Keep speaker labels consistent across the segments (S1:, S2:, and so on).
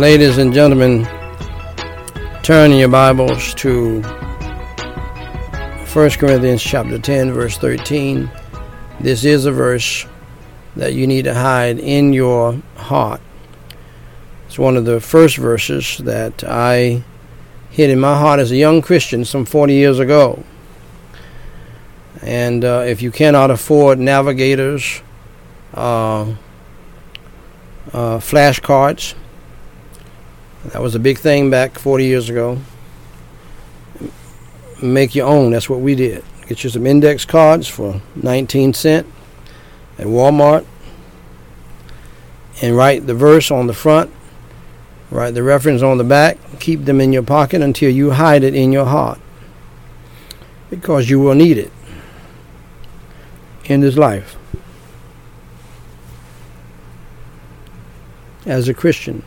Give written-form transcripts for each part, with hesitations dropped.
S1: Ladies and gentlemen, turn in your Bibles to 1 Corinthians chapter 10, verse 13. This is a verse that you need to hide in your heart. It's one of the first verses that I hid in my heart as a young Christian some 40 years ago. And if you cannot afford navigators, flashcards, that was a big thing back 40 years ago. Make your own. That's what we did. Get you some index cards for 19 cents at Walmart and write the verse on the front, write the reference on the back, keep them in your pocket until you hide it in your heart, because you will need it in this life as a Christian.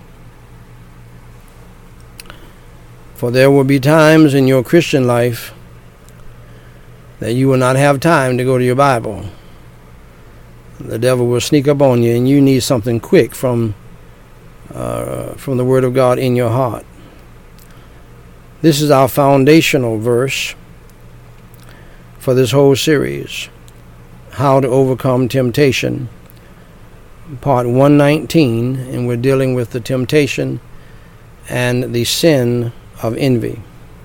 S1: For there will be times in your Christian life that you will not have time to go to your Bible. The devil will sneak up on you, and you need something quick from the Word of God in your heart. This is our foundational verse for this whole series, How to Overcome Temptation, part 119, and we're dealing with the temptation and the sin of envy.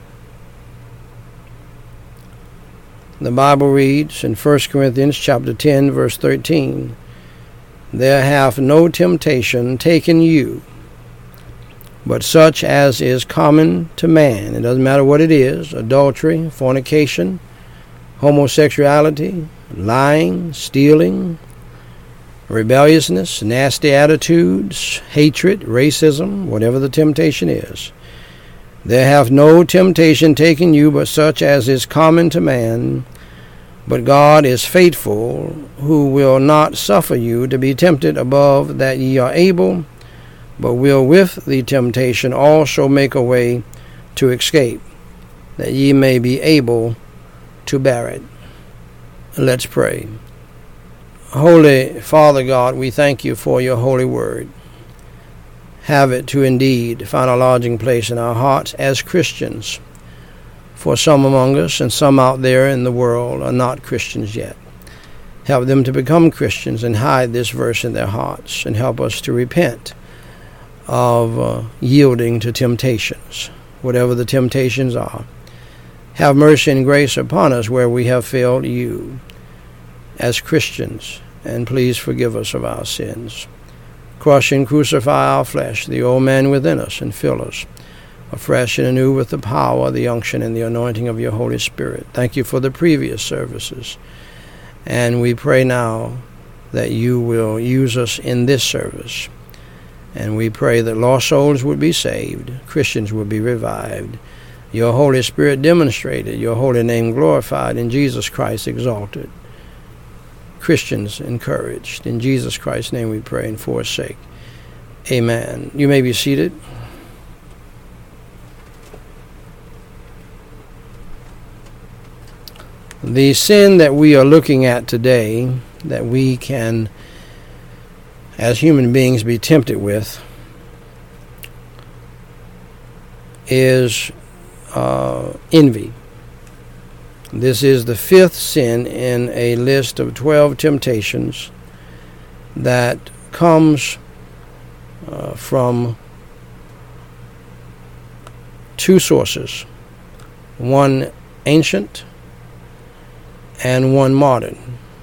S1: The Bible reads in 1 Corinthians chapter 10, verse 13, "There hath no temptation taken you, but such as is common to man." It doesn't matter what it is: adultery, fornication, homosexuality, lying, stealing, rebelliousness, nasty attitudes, hatred, racism, whatever the temptation is. "There hath no temptation taken you but such as is common to man. But God is faithful, who will not suffer you to be tempted above that ye are able, but will with the temptation also make a way to escape, that ye may be able to bear it." Let's pray. Holy Father God, we thank you for your holy word. Have it to indeed find a lodging place in our hearts as Christians. For some among us and some out there in the world are not Christians yet. Help them to become Christians and hide this verse in their hearts, and help us to repent of yielding to temptations, whatever the temptations are. Have mercy and grace upon us where we have failed you as Christians, and please forgive us of our sins. Crush and crucify our flesh, the old man within us, and fill us afresh and anew with the power, the unction, and the anointing of your Holy Spirit. Thank you for the previous services. And we pray now that you will use us in this service. And we pray that lost souls would be saved, Christians would be revived, your Holy Spirit demonstrated, your holy name glorified, and Jesus Christ exalted, Christians encouraged. In Jesus Christ's name we pray and for his sake. Amen. You may be seated. The sin that we are looking at today, that we can, as human beings, be tempted with, is envy. This is the fifth sin in a list of 12 temptations that comes from two sources, one ancient and one modern.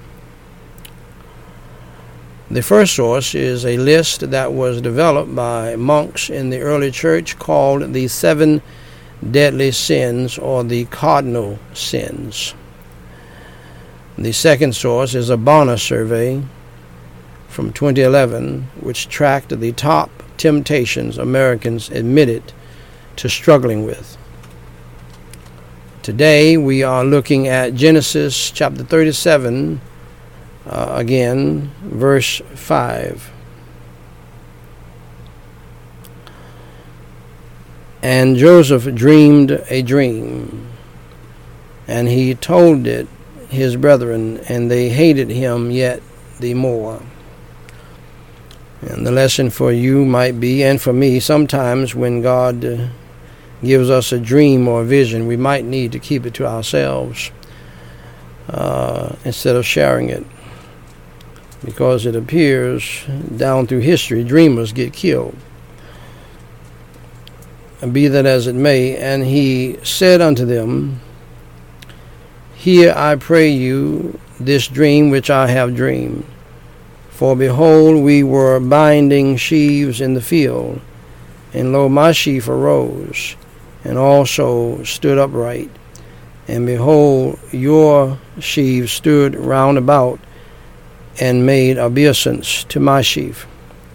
S1: The first source is a list that was developed by monks in the early church called the 7 deadly sins, or the cardinal sins. The second source is a Barna survey from 2011, which tracked the top temptations Americans admitted to struggling with. Today we are looking at Genesis chapter 37, again, verse 5. "And Joseph dreamed a dream, and he told it his brethren, and they hated him yet the more. And the lesson for you might be, and for me, sometimes when God gives us a dream or a vision, we might need to keep it to ourselves instead of sharing it. Because it appears down through history, dreamers get killed. And be that as it may, and he said unto them, Hear, I pray you, this dream which I have dreamed. For behold, we were binding sheaves in the field, and lo, my sheaf arose, and also stood upright. And behold, your sheaves stood round about, and made obeisance to my sheaf.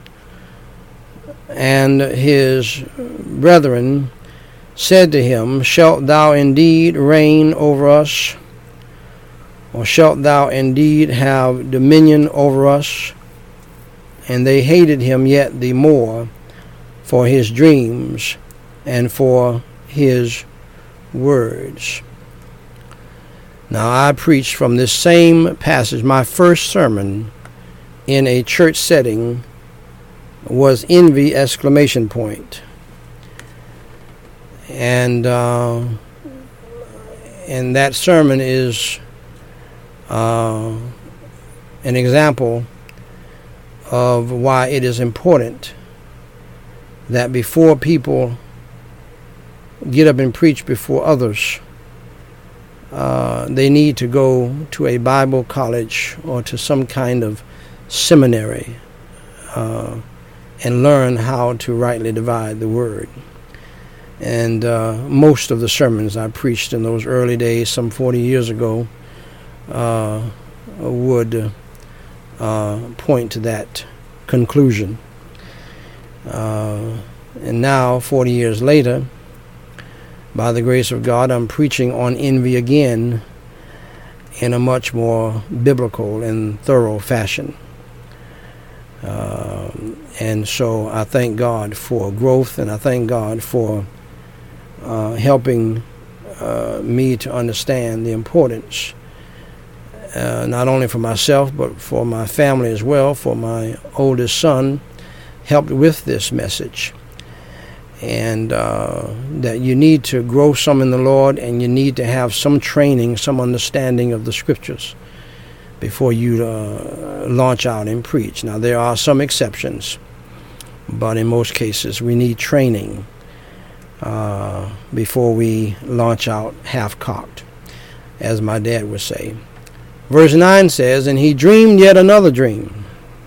S1: And his brethren said to him, Shalt thou indeed reign over us? Or shalt thou indeed have dominion over us? And they hated him yet the more for his dreams and for his words. Now I preached from this same passage. My first sermon in a church setting was envy! And that sermon is an example of why it is important that before people get up and preach before others, they need to go to a Bible college or to some kind of seminary and learn how to rightly divide the word. And most of the sermons I preached in those early days, some 40 years ago, would point to that conclusion. And now, 40 years later, by the grace of God, I'm preaching on envy again in a much more biblical and thorough fashion. And so I thank God for growth, and I thank God for helping me to understand the importance, not only for myself, but for my family as well. For my oldest son helped with this message. And that you need to grow some in the Lord, and you need to have some training, some understanding of the Scriptures before you launch out and preach. Now, there are some exceptions, but in most cases we need training before we launch out half-cocked, as my dad would say. Verse 9 says, And he dreamed yet another dream,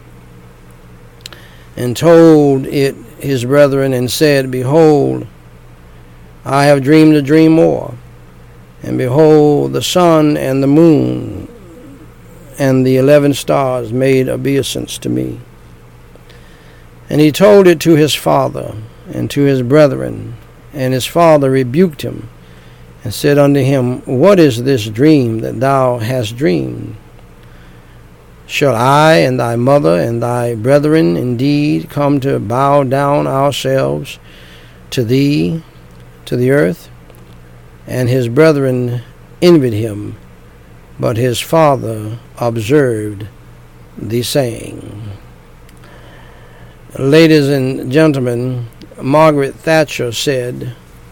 S1: and told it his brethren, and said, Behold, I have dreamed a dream more. And behold, the sun and the moon and the 11 stars made obeisance to me. And he told it to his father and to his brethren. And his father rebuked him, and said unto him, What is this dream that thou hast dreamed? Shall I and thy mother and thy brethren indeed come to bow down ourselves to thee, to the earth? And his brethren envied him, but his father observed the saying. Ladies and gentlemen, Margaret Thatcher said,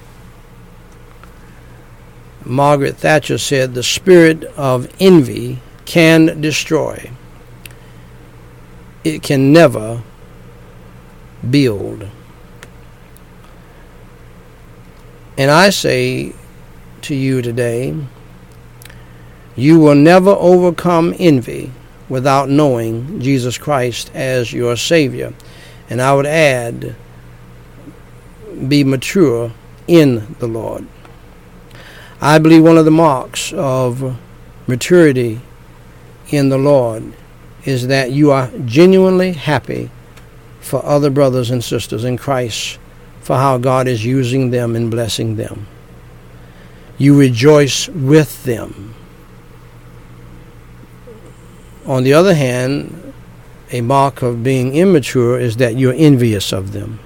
S1: the spirit of envy can destroy. It can never build. And I say to you today, you will never overcome envy without knowing Jesus Christ as your Savior. And I would add, be mature in the Lord. I believe one of the marks of maturity in the Lord is that you are genuinely happy for other brothers and sisters in Christ, for how God is using them and blessing them. You rejoice with them. On the other hand, a mark of being immature is that you're envious of them.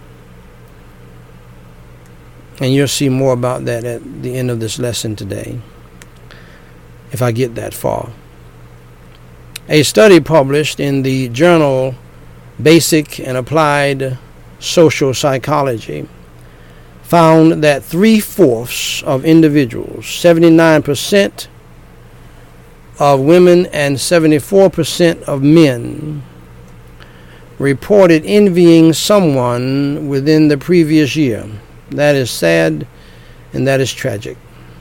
S1: And you'll see more about that at the end of this lesson today, if I get that far. A study published in the Journal basic and applied social psychology, found that 3/4 of individuals, 79% of women and 74% of men, reported envying someone within the previous year. That is sad and that is tragic.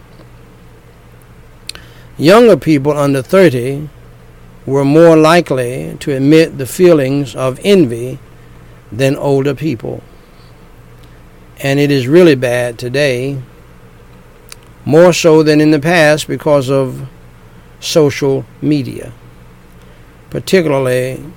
S1: Younger people under 30 were more likely to admit the feelings of envy than older people. And it is really bad today, more so than in the past because of social media, particularly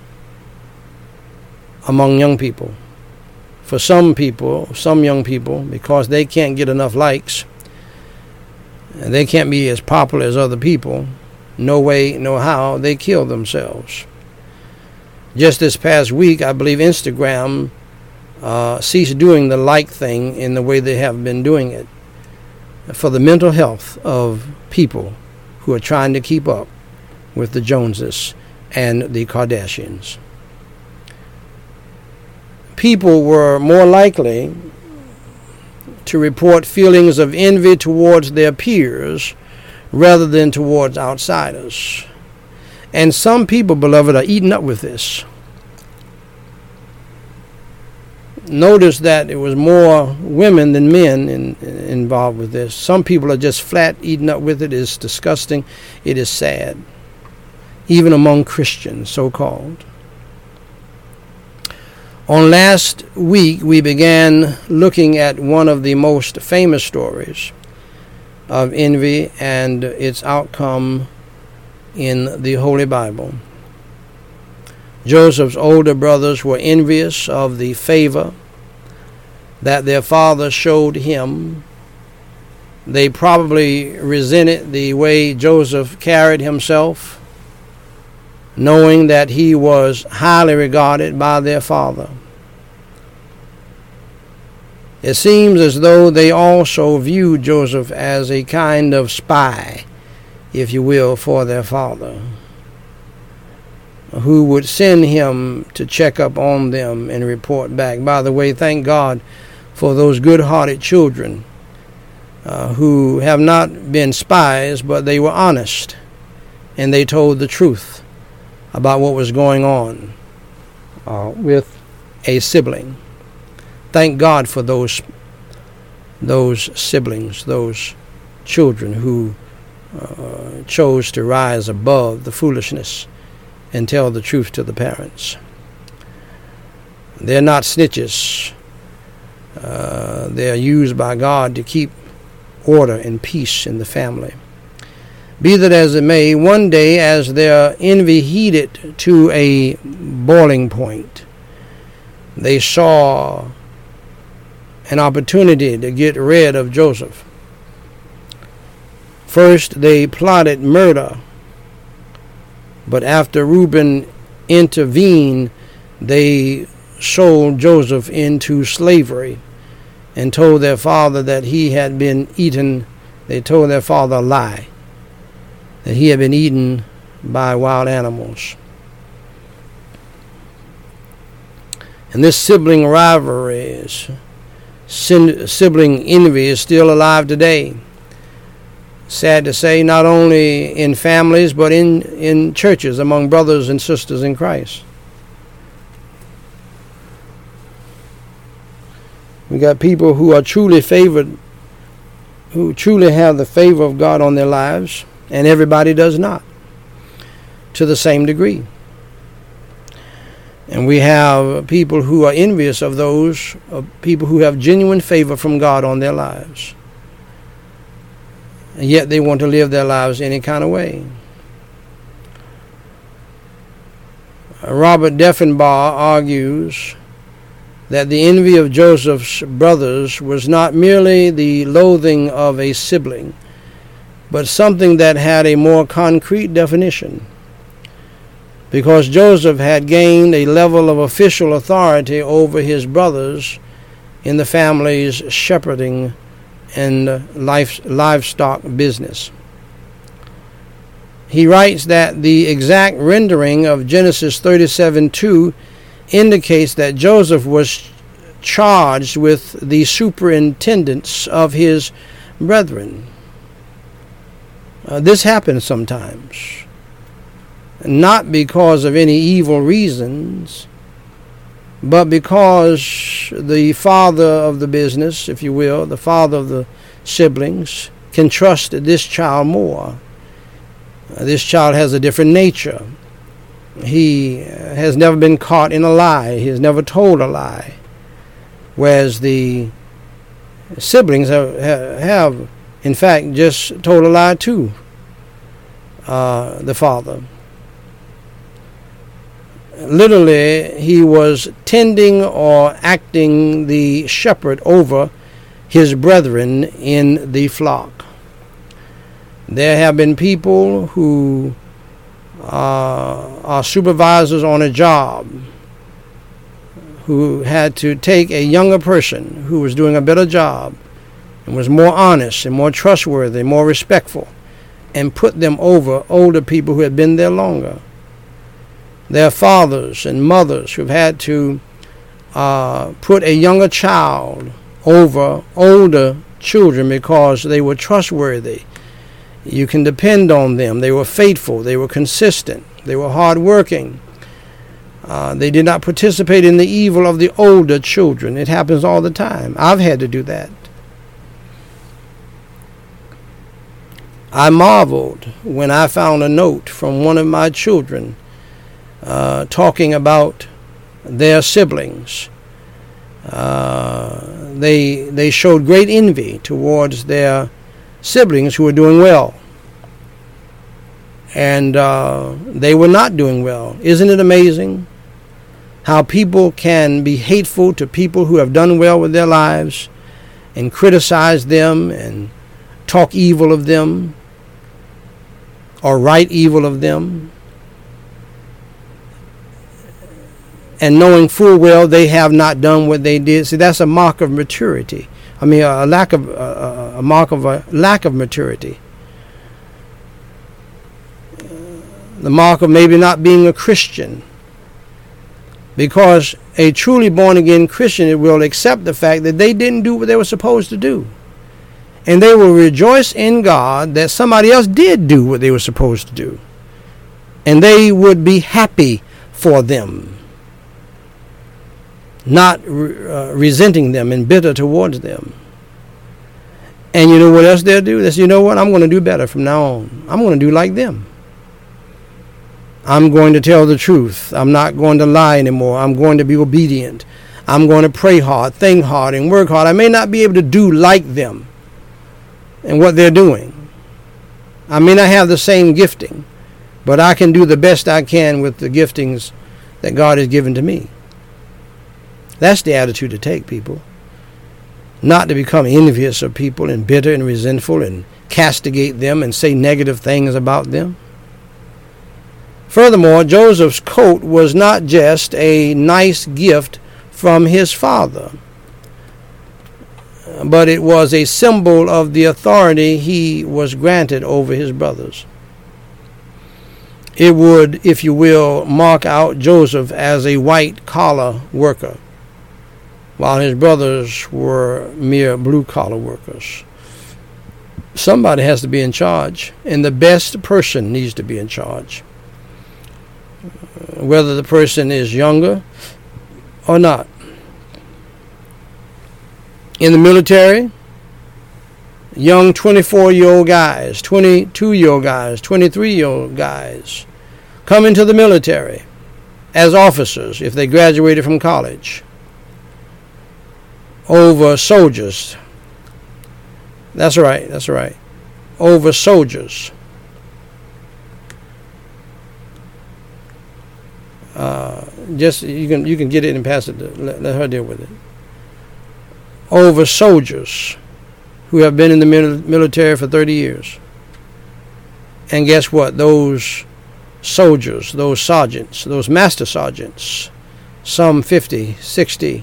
S1: among young people. For some young people, because they can't get enough likes, and they can't be as popular as other people, no way, no how, they kill themselves. Just this past week, I believe Instagram ceased doing the like thing in the way they have been doing it for the mental health of people who are trying to keep up with the Joneses and the Kardashians. People were more likely to report feelings of envy towards their peers rather than towards outsiders. And some people, beloved, are eating up with this. Notice that it was more women than men involved with this. Some people are just flat eating up with it. It's disgusting. It is sad. Even among Christians, so-called. On last week, we began looking at one of the most famous stories of envy and its outcome in the Holy Bible. Joseph's older brothers were envious of the favor that their father showed him. They probably resented the way Joseph carried himself, knowing that he was highly regarded by their father. It seems as though they also viewed Joseph as a kind of spy, if you will, for their father, who would send him to check up on them and report back. By the way, thank God for those good-hearted children who have not been spies, but they were honest, and they told the truth about what was going on with a sibling. Thank God for those siblings, those children who chose to rise above the foolishness and tell the truth to the parents. They're not snitches. They are used by God to keep order and peace in the family. Be that as it may, one day as their envy heated to a boiling point, they saw an opportunity to get rid of Joseph. First, they plotted murder, but after Reuben intervened, they sold Joseph into slavery and told their father that he had been eaten. They told their father a lie, that he had been eaten by wild animals. And this sibling rivalry, sibling envy is still alive today. Sad to say, not only in families, but in churches among brothers and sisters in Christ. We got people who are truly favored, who truly have the favor of God on their lives, and everybody does not, to the same degree. And we have people who are envious of those people who have genuine favor from God on their lives. And yet they want to live their lives any kind of way. Robert Deffinbar argues that the envy of Joseph's brothers was not merely the loathing of a sibling, but something that had a more concrete definition. Because Joseph had gained a level of official authority over his brothers in the family's shepherding and livestock business. He writes that the exact rendering of Genesis 37:2 indicates that Joseph was charged with the superintendence of his brethren. This happens sometimes, not because of any evil reasons, but because the father of the business, if you will, the father of the siblings, can trust this child more. This child has a different nature. He has never been caught in a lie. He has never told a lie. Whereas the siblings have in fact, just told a lie to the father. Literally, he was tending or acting the shepherd over his brethren in the flock. There have been people who are supervisors on a job who had to take a younger person who was doing a better job and was more honest and more trustworthy, more respectful, and put them over older people who had been there longer. There are fathers and mothers who've had to put a younger child over older children because they were trustworthy. You can depend on them. They were faithful. They were consistent. They were hardworking. They did not participate in the evil of the older children. It happens all the time. I've had to do that. I marveled when I found a note from one of my children talking about their siblings. They showed great envy towards their siblings who were doing well. And they were not doing well. Isn't it amazing how people can be hateful to people who have done well with their lives and criticize them and talk evil of them or write evil of them, and knowing full well they have not done what they did? See, that's a mark of maturity. I mean, a mark of a lack of maturity. The mark of maybe not being a Christian. Because a truly born-again Christian will accept the fact that they didn't do what they were supposed to do. And they will rejoice in God that somebody else did do what they were supposed to do. And they would be happy for them, not resenting them and bitter towards them. And you know what else they'll do? They'll say, you know what, I'm going to do better from now on. I'm going to do like them. I'm going to tell the truth. I'm not going to lie anymore. I'm going to be obedient. I'm going to pray hard, think hard, and work hard. I may not be able to do like them and what they're doing. I may not have the same gifting, but I can do the best I can with the giftings that God has given to me. That's the attitude to take, people. Not to become envious of people and bitter and resentful and castigate them and say negative things about them. Furthermore, Joseph's coat was not just a nice gift from his father, but it was a symbol of the authority he was granted over his brothers. It would, if you will, mark out Joseph as a white-collar worker, while his brothers were mere blue-collar workers. Somebody has to be in charge, and the best person needs to be in charge, whether the person is younger or not. In the military, young 24-year-old guys, 22-year-old guys, 23-year-old guys come into the military as officers if they graduated from college over soldiers. That's right. Over soldiers. Just you can get it and pass it. Let her deal with it. Over soldiers who have been in the military for 30 years. And guess what? Those soldiers, those sergeants, those master sergeants, some 50, 60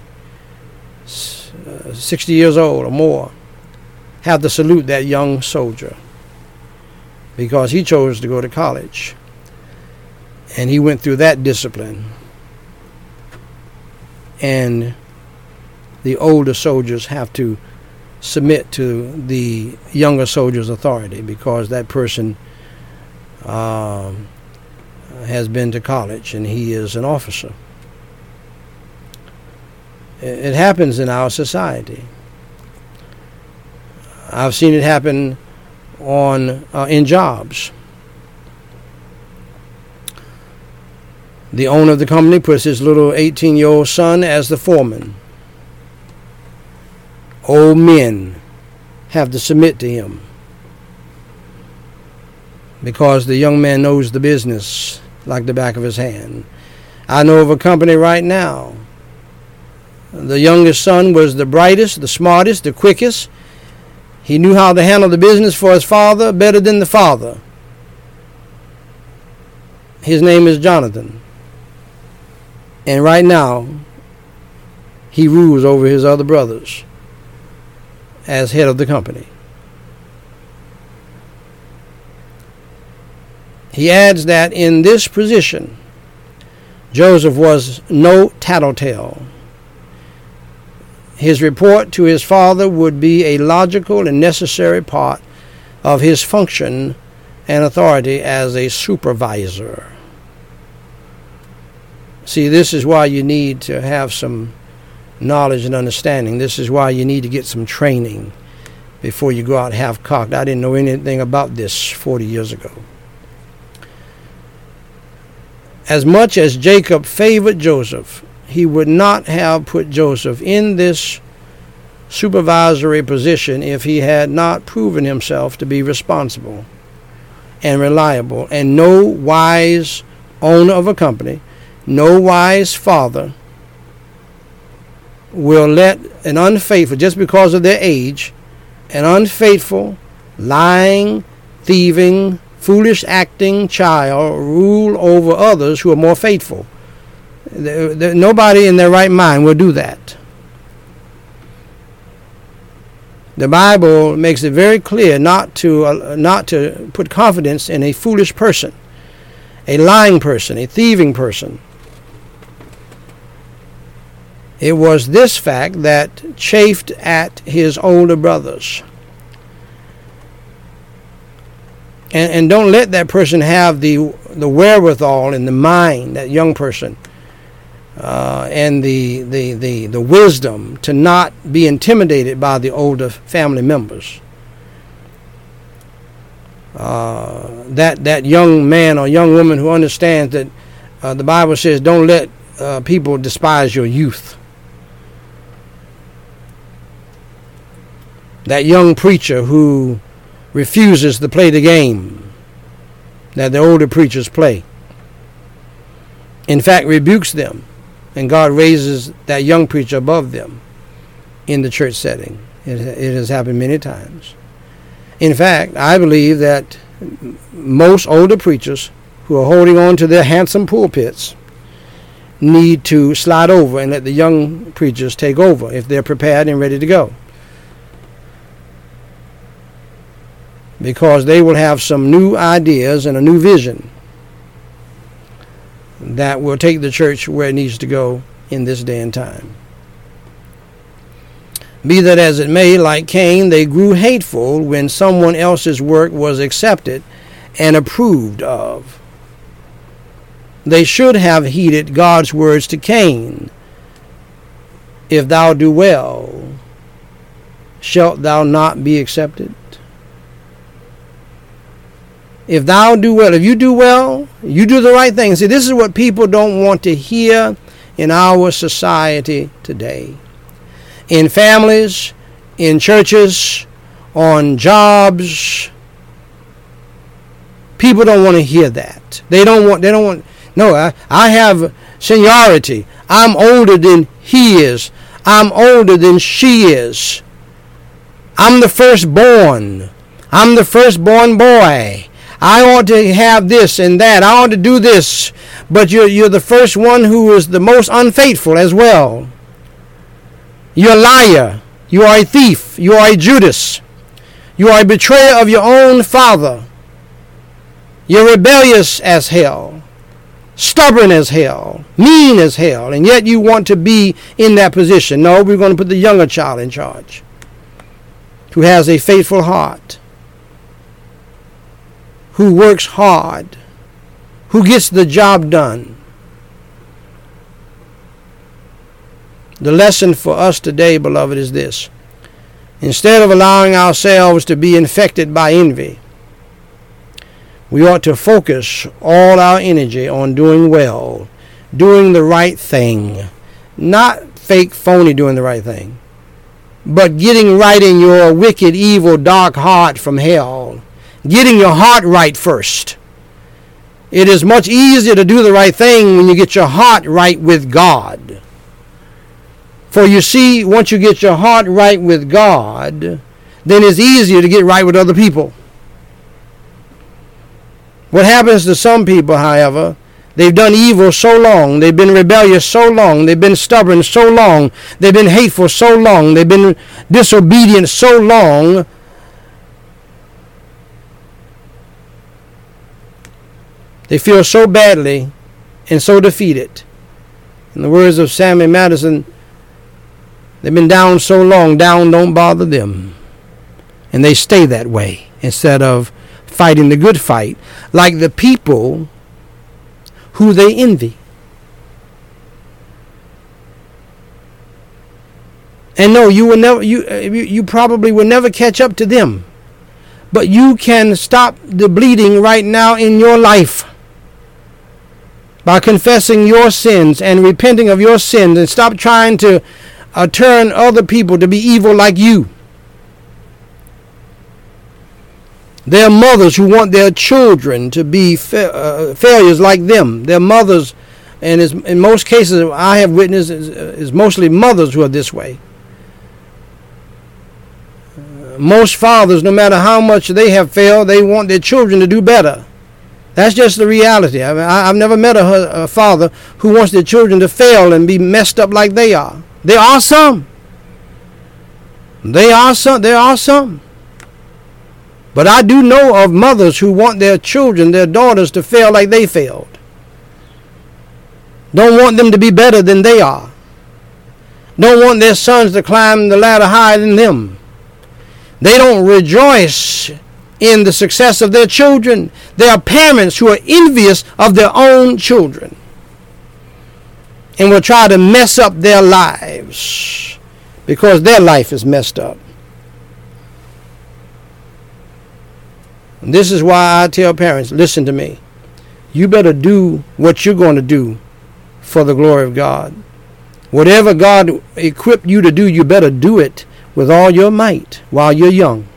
S1: years old or more, have to salute that young soldier because he chose to go to college. And he went through that discipline. and the older soldiers have to submit to the younger soldier's authority because that person has been to college and he is an officer. It happens in our society. I've seen it happen in jobs. The owner of the company puts his little 18-year-old son as the foreman. Old men have to submit to him because the young man knows the business like the back of his hand. I know of a company right now. The youngest son was the brightest, the smartest, the quickest. He knew how to handle the business for his father better than the father. His name is Jonathan. And right now, he rules over his other brothers as head of the company. He adds that in this position, Joseph was no tattletale. His report to his father would be a logical and necessary part of his function and authority as a supervisor. See, this is why you need to have some knowledge and understanding. This is why you need to get some training before you go out half-cocked. I didn't know anything about this 40 years ago. As much as Jacob favored Joseph, he would not have put Joseph in this supervisory position if he had not proven himself to be responsible and reliable. And no wise owner of a company, no wise father will let an unfaithful, just because of their age, an unfaithful, lying, thieving, foolish acting child rule over others who are more faithful. Nobody in their right mind will do that. The Bible makes it very clear not to put confidence in a foolish person, a lying person, a thieving person. It was this fact that chafed at his older brothers. And don't let that person have the wherewithal in the mind, that young person, and the wisdom to not be intimidated by the older family members. That young man or young woman who understands that the Bible says don't let people despise your youth. That young preacher who refuses to play the game that the older preachers play. In fact, rebukes them, and God raises that young preacher above them in the church setting. It has happened many times. In fact, I believe that most older preachers who are holding on to their handsome pulpits need to slide over and let the young preachers take over if they're prepared and ready to go. Because they will have some new ideas and a new vision that will take the church where it needs to go in this day and time. Be that as it may, like Cain, they grew hateful when someone else's work was accepted and approved of. They should have heeded God's words to Cain. If thou do well, shalt thou not be accepted? If thou do well, if you do well, you do the right thing. See, this is what people don't want to hear in our society today. In families, in churches, on jobs. People don't want to hear that. They don't want, no, I have seniority. I'm older than he is. I'm older than she is. I'm the firstborn. I'm the firstborn boy. I ought to have this and that. I ought to do this. But you're the first one who is the most unfaithful as well. You're a liar. You are a thief. You are a Judas. You are a betrayer of your own father. You're rebellious as hell. stubborn as hell, mean as hell, and yet you want to be in that position. No, we're going to put the younger child in charge, who has a faithful heart, who works hard, who gets the job done. The lesson for us today, beloved, is this. Instead of allowing ourselves to be infected by envy, we ought to focus all our energy on doing well, doing the right thing. Not fake, phony doing the right thing, but getting right in your wicked, evil, dark heart from hell. Getting your heart right first. It is much easier to do the right thing when you get your heart right with God. For you see, once you get your heart right with God, then it's easier to get right with other people. What happens to some people, however, they've done evil so long, they've been rebellious so long, they've been stubborn so long, they've been hateful so long, they've been disobedient so long, they feel so badly and so defeated. In the words of Sammy Madison, they've been down so long, down don't bother them. And they stay that way instead of fighting the good fight, like the people who they envy. And no, you probably will never catch up to them. But you can stop the bleeding right now in your life by confessing your sins and repenting of your sins, and stop trying to turn other people to be evil like you. There are mothers who want their children to be failures like them. Their mothers, and in most cases I have witnessed, is mostly mothers who are this way. Most fathers, no matter how much they have failed, they want their children to do better. That's just the reality. I mean, I've never met a father who wants their children to fail and be messed up like they are. There are some. There are some. But I do know of mothers who want their children, their daughters, to fail like they failed. Don't want them to be better than they are. Don't want their sons to climb the ladder higher than them. They don't rejoice in the success of their children. There are parents who are envious of their own children and will try to mess up their lives because their life is messed up. And this is why I tell parents, listen to me. You better do what you're going to do for the glory of God. Whatever God equipped you to do, you better do it with all your might while you're young.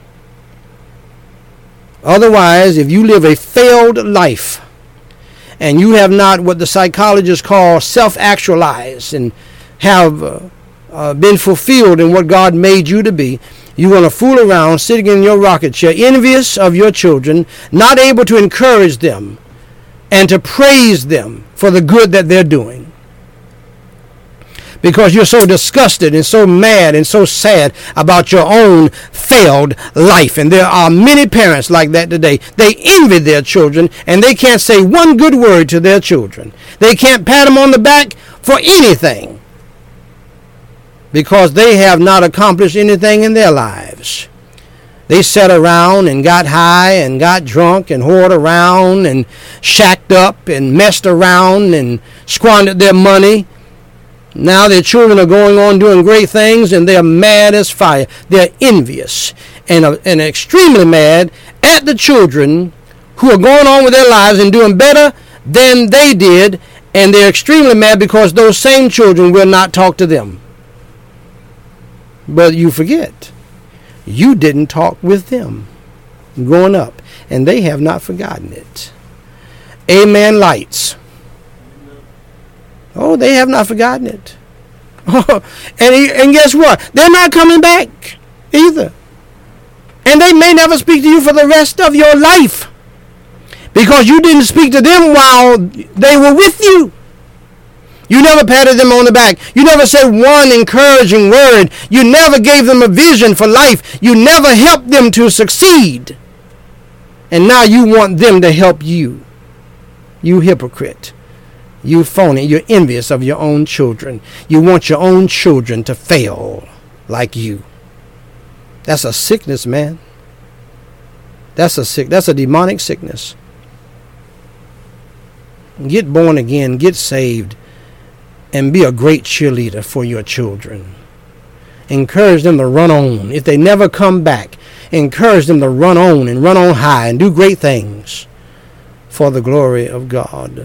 S1: Otherwise, if you live a failed life and you have not what the psychologists call self-actualized and have been fulfilled in what God made you to be, you're going to fool around sitting in your rocket chair, envious of your children, not able to encourage them and to praise them for the good that they're doing. Because you're so disgusted and so mad and so sad about your own failed life. And there are many parents like that today. They envy their children and they can't say one good word to their children. They can't pat them on the back for anything because they have not accomplished anything in their lives. They sat around and got high and got drunk and whored around and shacked up and messed around and squandered their money. Now their children are going on doing great things and they're mad as fire. They're envious and extremely mad at the children who are going on with their lives and doing better than they did. And they're extremely mad because those same children will not talk to them. But you forget, you didn't talk with them growing up, and they have not forgotten it. Amen, lights. Oh, they have not forgotten it. And guess what? They're not coming back either. And they may never speak to you for the rest of your life because you didn't speak to them while they were with you. You never patted them on the back. You never said one encouraging word. You never gave them a vision for life. You never helped them to succeed. And now you want them to help you. You hypocrite. You phony. You're envious of your own children. You want your own children to fail like you. That's a sickness, man. That's a demonic sickness. Get born again, get saved, and be a great cheerleader for your children. Encourage them to run on. If they never come back, encourage them to run on and run on high and do great things for the glory of God.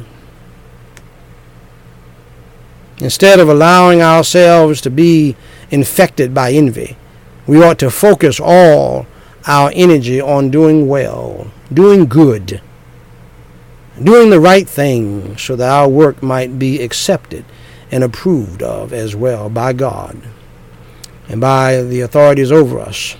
S1: Instead of allowing ourselves to be infected by envy, we ought to focus all our energy on doing well, doing good, doing the right thing so that our work might be accepted and approved of as well by God and by the authorities over us.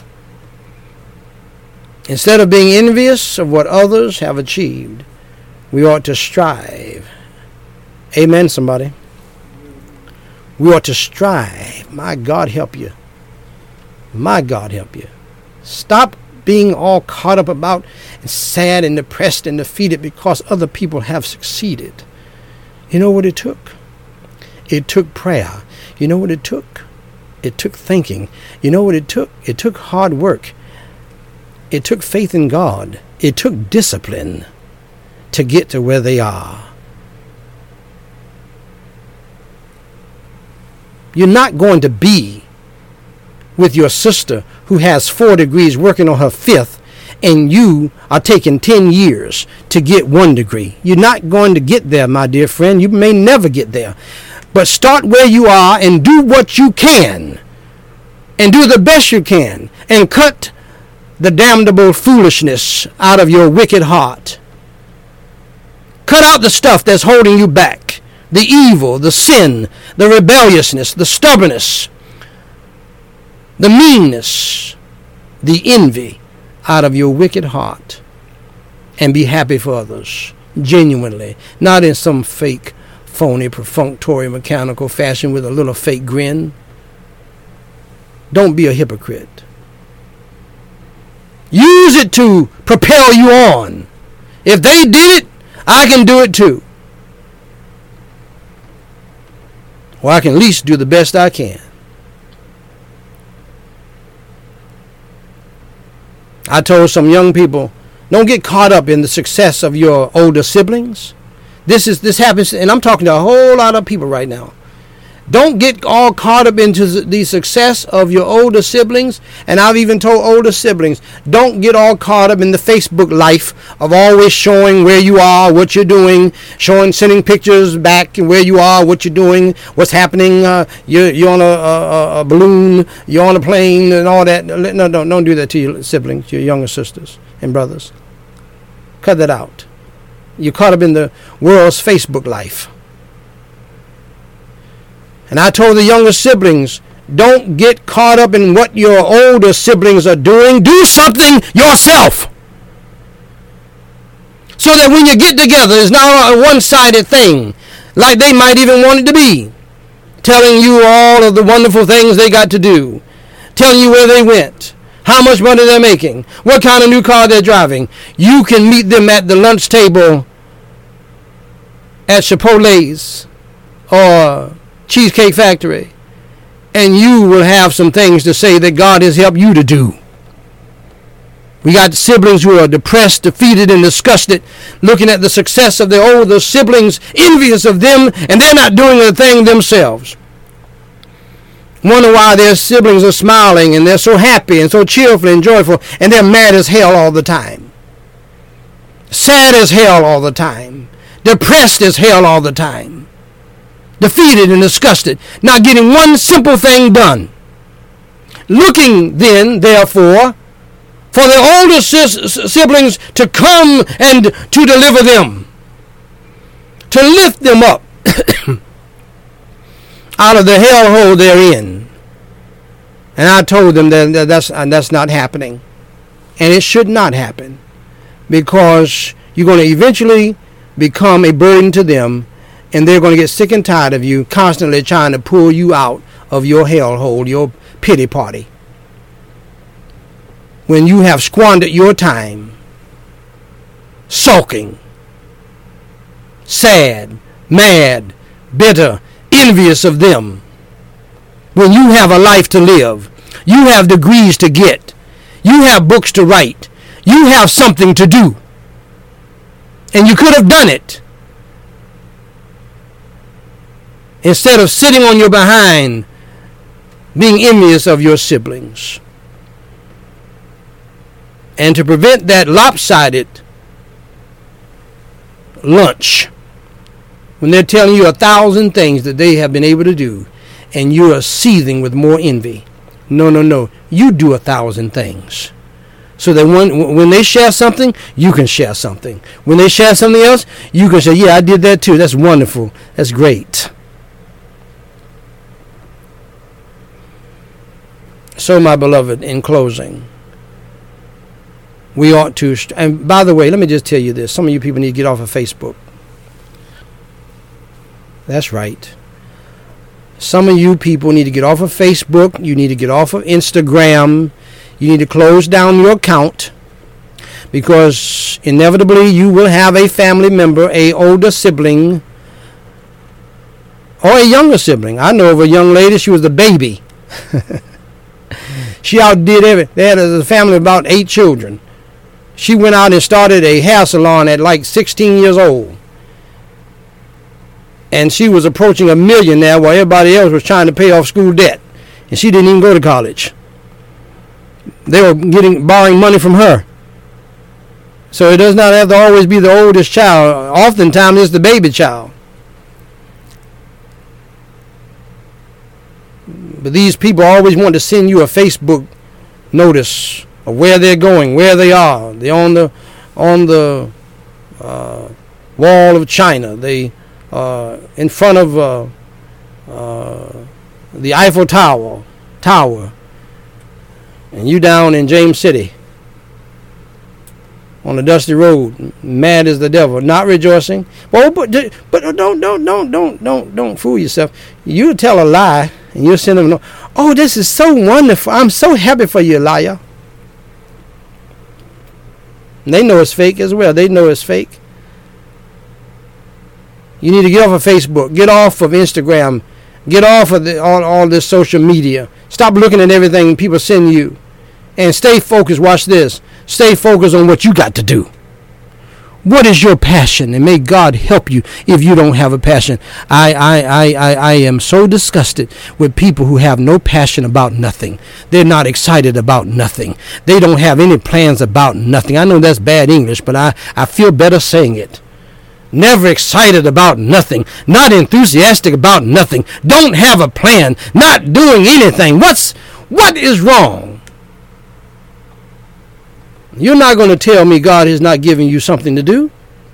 S1: Instead of being envious of what others have achieved, we ought to strive. Amen, somebody. We ought to strive. My God help you. My God help you. Stop being all caught up about and sad and depressed and defeated because other people have succeeded. You know what it took? It took prayer. You know what it took? It took thinking. You know what it took? It took hard work. It took faith in God. It took discipline to get to where they are. You're not going to be with your sister who has 4 degrees working on her 5th, and you are taking 10 years to get 1 degree. You're not going to get there, my dear friend. You may never get there. But start where you are and do what you can. And do the best you can. And cut the damnable foolishness out of your wicked heart. Cut out the stuff that's holding you back. The evil, the sin, the rebelliousness, the stubbornness, the meanness, the envy out of your wicked heart, and be happy for others, genuinely, not in some fake, phony, perfunctory, mechanical fashion with a little fake grin. Don't be a hypocrite. Use it to propel you on. If they did it, I can do it too. Well, I can at least do the best I can. I told some young people, don't get caught up in the success of your older siblings. This happens, and I'm talking to a whole lot of people right now. Don't get all caught up into the success of your older siblings. And I've even told older siblings, don't get all caught up in the Facebook life of always showing where you are, what you're doing, sending pictures back where you are, what you're doing, what's happening. You're on a balloon, you're on a plane and all that. No, don't do that to your siblings, your younger sisters and brothers. Cut that out. You're caught up in the world's Facebook life. And I told the younger siblings, don't get caught up in what your older siblings are doing. Do something yourself. So that when you get together, it's not a one-sided thing, like they might even want it to be. Telling you all of the wonderful things they got to do. Telling you where they went. How much money they're making. What kind of new car they're driving. You can meet them at the lunch table at Chipotle's or Cheesecake Factory, and you will have some things to say that God has helped you to do. We got siblings who are depressed, defeated, and disgusted, looking at the success of their older siblings, envious of them, and they're not doing a thing themselves. Wonder why their siblings are smiling, and they're so happy, and so cheerful and joyful, and they're mad as hell all the time. Sad as hell all the time. Depressed as hell all the time. Defeated and disgusted, not getting one simple thing done. Looking then, therefore, for their older siblings to come and to deliver them, to lift them up out of the hellhole they're in. And I told them that that's not happening. And it should not happen, because you're going to eventually become a burden to them, and they're going to get sick and tired of you constantly trying to pull you out of your hellhole, your pity party, when you have squandered your time sulking, sad, mad, bitter, envious of them. When you have a life to live, you have degrees to get, you have books to write, you have something to do, and you could have done it instead of sitting on your behind being envious of your siblings. And to prevent that lopsided lunch, when they're telling you 1,000 things that they have been able to do, and you are seething with more envy. No. You do 1,000 things. So that when they share something, you can share something. When they share something else, you can say, yeah, I did that too. That's wonderful. That's great. So, my beloved, in closing, we ought to, and by the way, let me just tell you this. Some of you people need to get off of Facebook. That's right. Some of you people need to get off of Facebook. You need to get off of Instagram. You need to close down your account, because inevitably you will have a family member, a older sibling, or a younger sibling. I know of a young lady, she was the baby. She outdid everything. They had a family of about 8 children. She went out and started a hair salon at like 16 years old. And she was approaching $1 million now, while everybody else was trying to pay off school debt. And she didn't even go to college. They were borrowing money from her. So it does not have to always be the oldest child. Oftentimes it's the baby child. But these people always want to send you a Facebook notice of where they're going, where they are. They're on the wall of China. They in front of the Eiffel Tower, and you down in James City on the dusty road, mad as the devil, not rejoicing. Well, but don't fool yourself. You tell a lie, and you send them. Oh, this is so wonderful. I'm so happy for you, liar. And they know it's fake as well. They know it's fake. You need to get off of Facebook. Get off of Instagram. Get off of all this social media. Stop looking at everything people send you. And stay focused. Watch this. Stay focused on what you got to do. What is your passion? And may God help you if you don't have a passion. I am so disgusted with people who have no passion about nothing. They're not excited about nothing. They don't have any plans about nothing. I know that's bad English, but I feel better saying it. Never excited about nothing. Not enthusiastic about nothing. Don't have a plan. Not doing anything. What is wrong? You're not going to tell me God is not giving you something to do.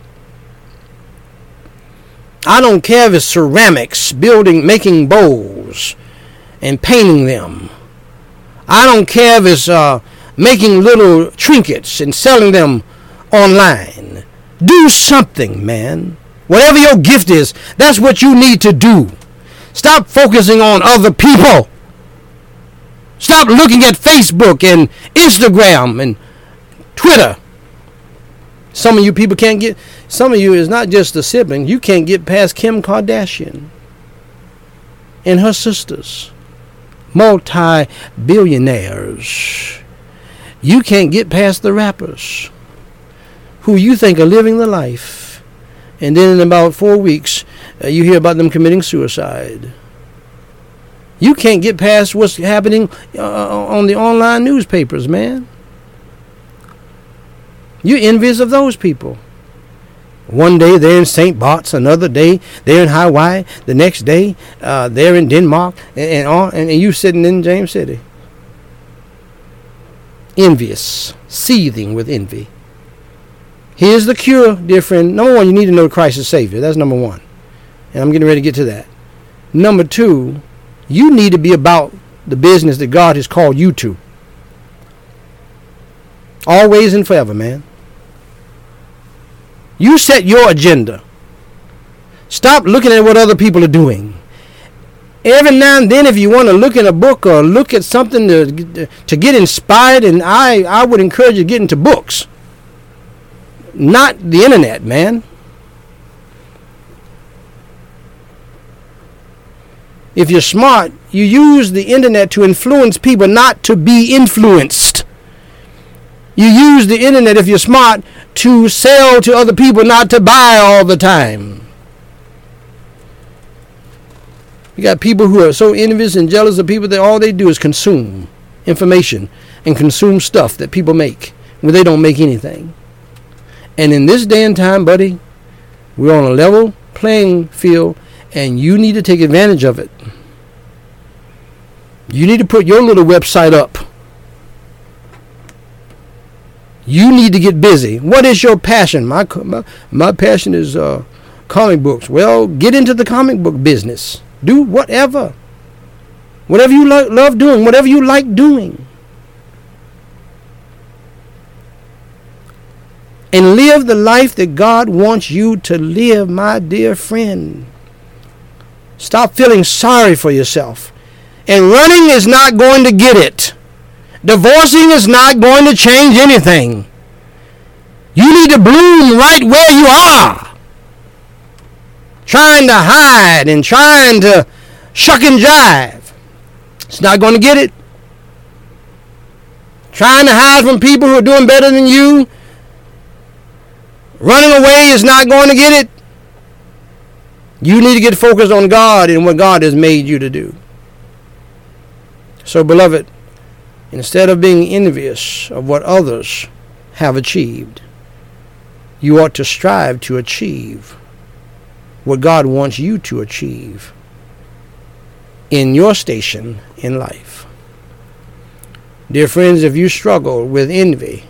S1: I don't care if it's ceramics, making bowls and painting them. I don't care if it's making little trinkets and selling them online. Do something, man. Whatever your gift is, that's what you need to do. Stop focusing on other people. Stop looking at Facebook and Instagram and Twitter. Some of you people can't get, some of you is not just a sibling, you can't get past Kim Kardashian and her sisters, multi-billionaires. You can't get past the rappers who you think are living the life, and then in about 4 weeks you hear about them committing suicide. You can't get past what's happening on the online newspapers, man. You're envious of those people. One day they're in St. Bart's, another day they're in Hawaii, the next day they're in Denmark, and you sitting in James City. Envious, seething with envy. Here's the cure, dear friend. Number one, you need to know Christ is Savior. That's number one. And I'm getting ready to get to that. Number two, you need to be about the business that God has called you to. Always and forever, man. You set your agenda. Stop looking at what other people are doing. Every now and then, if you want to look in a book or look at something to get inspired, and I would encourage you to get into books. Not the internet, man. If you're smart, you use the internet to influence people, not to be influenced. You use the internet, if you're smart, to sell to other people, not to buy all the time. You got people who are so envious and jealous of people that all they do is consume information and consume stuff that people make when they don't make anything. And in this day and time, buddy, we're on a level playing field, and you need to take advantage of it. You need to put your little website up. You need to get busy. What is your passion? My passion is comic books. Well, get into the comic book business. Do whatever. Whatever you love doing. Whatever you like doing. And live the life that God wants you to live, my dear friend. Stop feeling sorry for yourself. And running is not going to get it. Divorcing is not going to change anything. You need to bloom right where you are. Trying to hide and trying to shuck and jive. It's not going to get it. Trying to hide from people who are doing better than you. Running away is not going to get it. You need to get focused on God and what God has made you to do. So, beloved, instead of being envious of what others have achieved, you ought to strive to achieve what God wants you to achieve in your station in life. Dear friends, if you struggle with envy,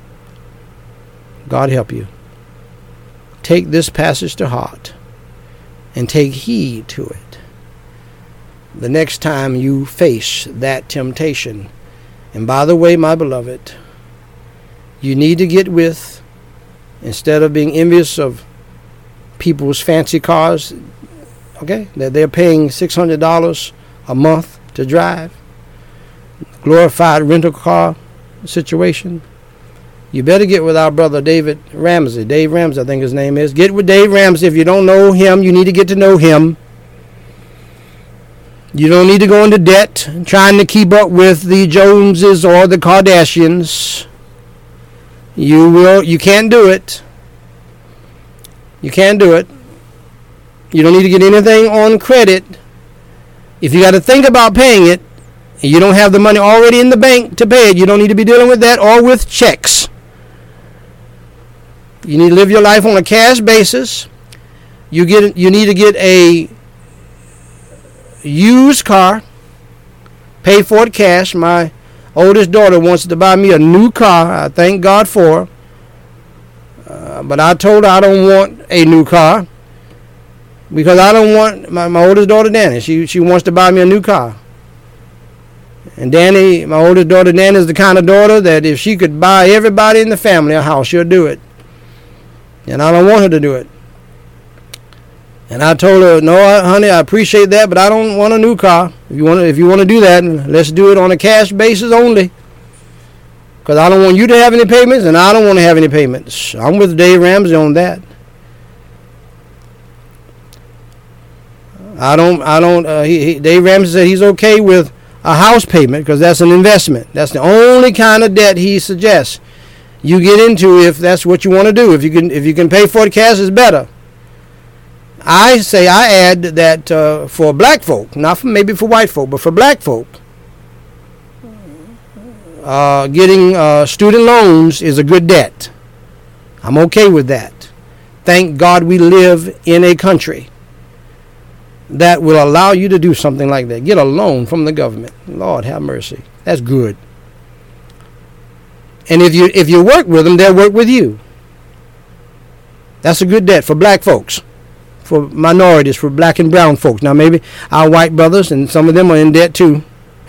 S1: God help you. Take this passage to heart and take heed to it. The next time you face that temptation. And by the way, my beloved, you need to get with, instead of being envious of people's fancy cars, okay, that they're paying $600 a month to drive, glorified rental car situation, you better get with our brother Dave Ramsey, I think his name is. Get with Dave Ramsey. If you don't know him, you need to get to know him. You don't need to go into debt trying to keep up with the Joneses or the Kardashians. You can't do it. You can't do it. You don't need to get anything on credit. If you got to think about paying it, and you don't have the money already in the bank to pay it, you don't need to be dealing with that or with checks. You need to live your life on a cash basis. You need to get a used car, pay for it cash. My oldest daughter wants to buy me a new car. I thank God for her. But I told her I don't want a new car because I don't want my oldest daughter, Danny. She wants to buy me a new car. And Danny, my oldest daughter, Danny, is the kind of daughter that if she could buy everybody in the family a house, she'll do it. And I don't want her to do it. And I told her, no, honey, I appreciate that, but I don't want a new car. If you want to do that, let's do it on a cash basis only. Because I don't want you to have any payments, and I don't want to have any payments. I'm with Dave Ramsey on that. Dave Ramsey said he's okay with a house payment because that's an investment. That's the only kind of debt he suggests you get into if that's what you want to do. If you can pay for it cash, it's better. I add that for black folk, not maybe for white folk, but for black folk, getting student loans is a good debt. I'm okay with that. Thank God we live in a country that will allow you to do something like that. Get a loan from the government. Lord have mercy. That's good. And if you work with them, they'll work with you. That's a good debt for black folks, for minorities, for black and brown folks. Now maybe our white brothers, and some of them are in debt too.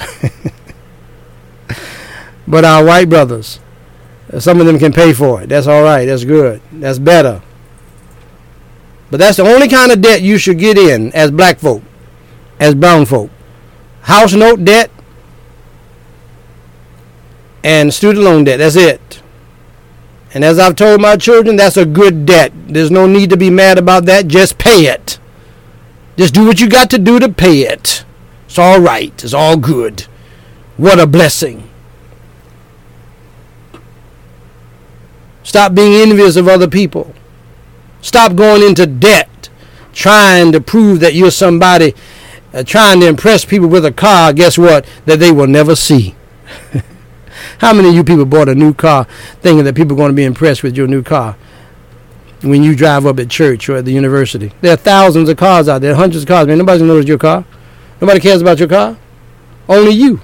S1: But our white brothers, some of them can pay for it. That's all right. That's good. That's better. But that's the only kind of debt you should get in as black folk, as brown folk. House note debt and student loan debt. That's it. And as I've told my children, that's a good debt. There's no need to be mad about that. Just pay it. Just do what you got to do to pay it. It's all right. It's all good. What a blessing. Stop being envious of other people. Stop going into debt, trying to prove that you're somebody, trying to impress people with a car, guess what, that they will never see. How many of you people bought a new car thinking that people are going to be impressed with your new car when you drive up at church or at the university? There are thousands of cars out there, hundreds of cars. Man, nobody knows your car. Nobody cares about your car. Only you.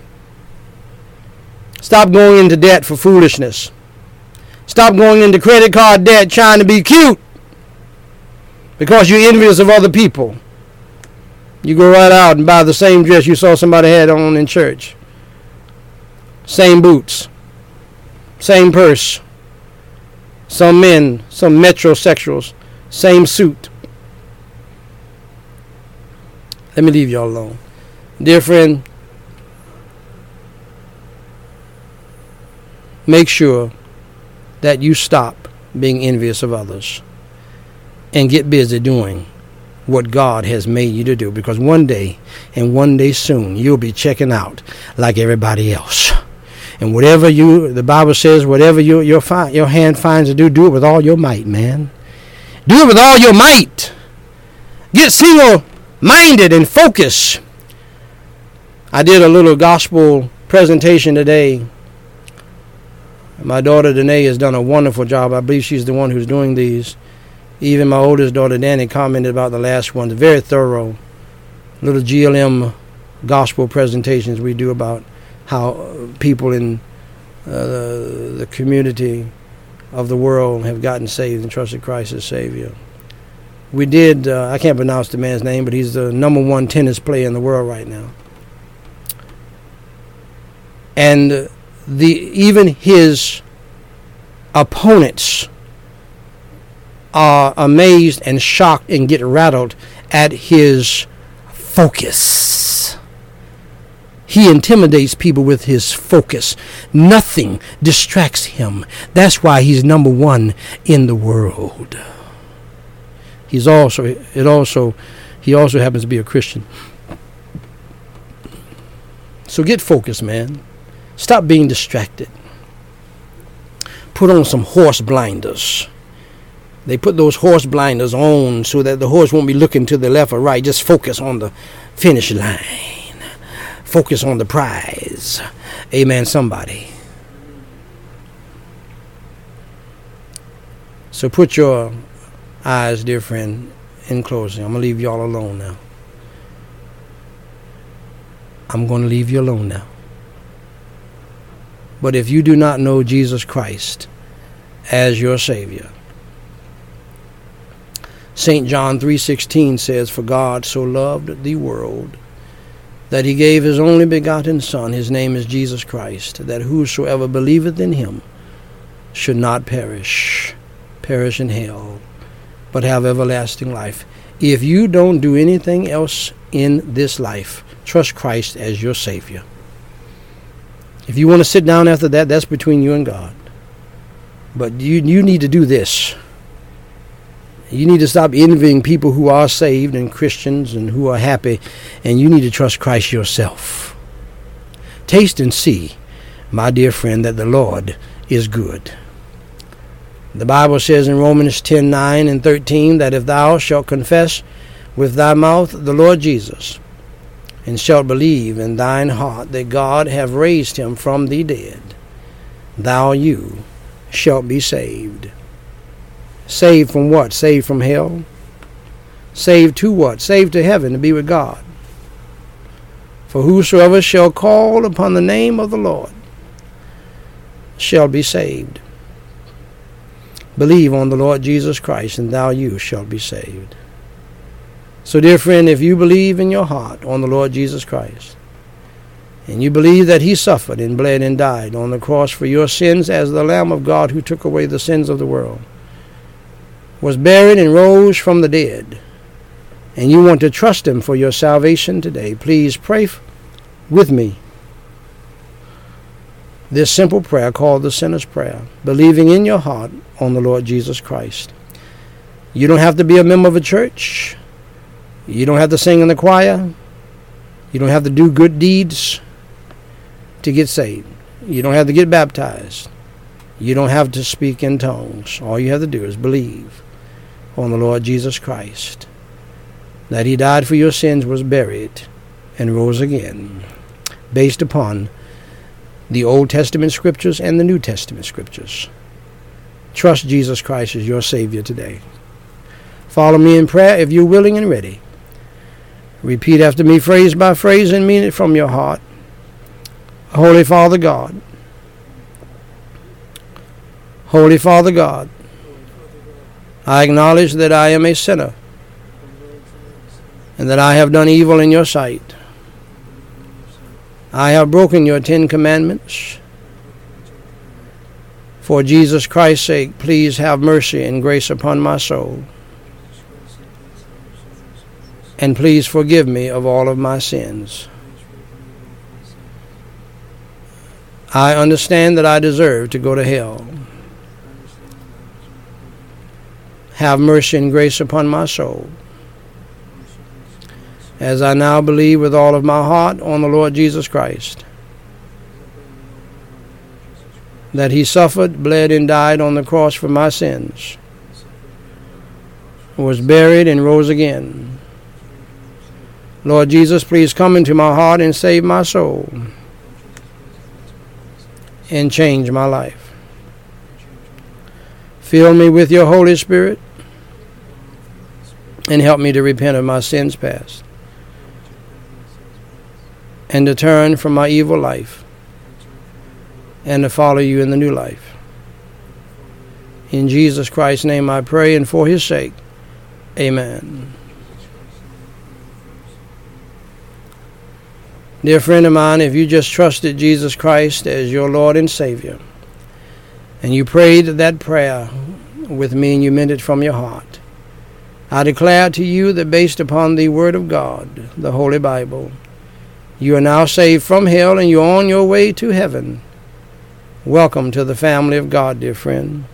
S1: Stop going into debt for foolishness. Stop going into credit card debt trying to be cute because you're envious of other people. You go right out and buy the same dress you saw somebody had on in church. Same boots. Same purse. Some men, some metrosexuals, same suit. Let me leave y'all alone. Dear friend, make sure that you stop being envious of others and get busy doing what God has made you to do, because one day, and one day soon, you'll be checking out like everybody else. And whatever the Bible says, whatever your hand finds to do it with all your might, man. Do it with all your might. Get single-minded and focused. I did a little gospel presentation today. My daughter Danae has done a wonderful job. I believe she's the one who's doing these. Even my oldest daughter Danny commented about the last one. Very thorough. Little GLM gospel presentations we do about how people in the community of the world have gotten saved and trusted Christ as Savior. We did, I can't pronounce the man's name, but he's the #1 tennis player in the world right now. And even his opponents are amazed and shocked and get rattled at his focus. He intimidates people with his focus. Nothing distracts him. That's why he's #1 in the world. He also happens to be a Christian. So get focused, man. Stop being distracted. Put on some horse blinders. They put those horse blinders on so that the horse won't be looking to the left or right. Just focus on the finish line. Focus on the prize. Amen, somebody. So put your eyes, dear friend, in closing. I'm going to leave y'all alone now. I'm going to leave you alone now. But if you do not know Jesus Christ as your Savior, St. John 3:16 says, "For God so loved the world that he gave his only begotten Son, his name is Jesus Christ, that whosoever believeth in him should not perish in hell, but have everlasting life." If you don't do anything else in this life, trust Christ as your Savior. If you want to sit down after that, that's between you and God. But you need to do this. You need to stop envying people who are saved and Christians and who are happy, and you need to trust Christ yourself. Taste and see, my dear friend, that the Lord is good. The Bible says in Romans 10:9 and 13 that if thou shalt confess with thy mouth the Lord Jesus, and shalt believe in thine heart that God hath raised him from the dead, you shalt be saved. Saved from what? Saved from hell? Saved to what? Saved to heaven, to be with God. For whosoever shall call upon the name of the Lord shall be saved. Believe on the Lord Jesus Christ, and you shalt be saved. So, dear friend, if you believe in your heart on the Lord Jesus Christ, and you believe that he suffered and bled and died on the cross for your sins as the Lamb of God who took away the sins of the world, was buried and rose from the dead, and you want to trust him for your salvation today, please pray with me this simple prayer called the Sinner's Prayer, believing in your heart on the Lord Jesus Christ. You don't have to be a member of a church. You don't have to sing in the choir. You don't have to do good deeds to get saved. You don't have to get baptized. You don't have to speak in tongues. All you have to do is believe on the Lord Jesus Christ, that he died for your sins, was buried, and rose again, based upon the Old Testament scriptures and the New Testament scriptures. Trust Jesus Christ as your Savior today. Follow me in prayer if you're willing and ready. Repeat after me phrase by phrase and mean it from your heart. Holy Father God, Holy Father God, I acknowledge that I am a sinner and that I have done evil in your sight. I have broken your 10 commandments. For Jesus Christ's sake, please have mercy and grace upon my soul. And please forgive me of all of my sins. I understand that I deserve to go to hell. Have mercy and grace upon my soul, as I now believe with all of my heart on the Lord Jesus Christ, that he suffered, bled, and died on the cross for my sins, was buried, and rose again. Lord Jesus, please come into my heart and save my soul and change my life. Fill me with your Holy Spirit and help me to repent of my sins past and to turn from my evil life and to follow you in the new life. In Jesus Christ's name I pray, and for his sake, amen. Dear friend of mine, if you just trusted Jesus Christ as your Lord and Savior, and you prayed that prayer with me and you meant it from your heart, I declare to you that based upon the Word of God, the Holy Bible, you are now saved from hell and you're on your way to heaven. Welcome to the family of God, dear friend.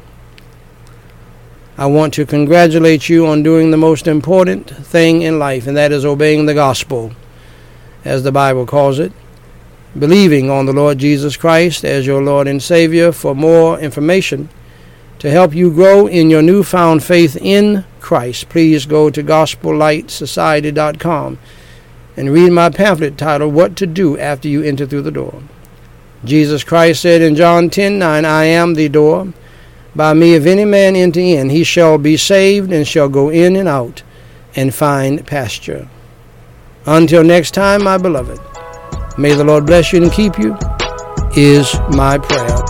S1: I want to congratulate you on doing the most important thing in life, and that is obeying the gospel, as the Bible calls it, believing on the Lord Jesus Christ as your Lord and Savior. For more information to help you grow in your newfound faith in Christ, please go to gospellightsociety.com and read my pamphlet titled, What to Do After You Enter Through the Door. Jesus Christ said in John 10:9, I am the door. By me if any man enter in, he shall be saved and shall go in and out and find pasture. Until next time, my beloved, may the Lord bless you and keep you, is my prayer.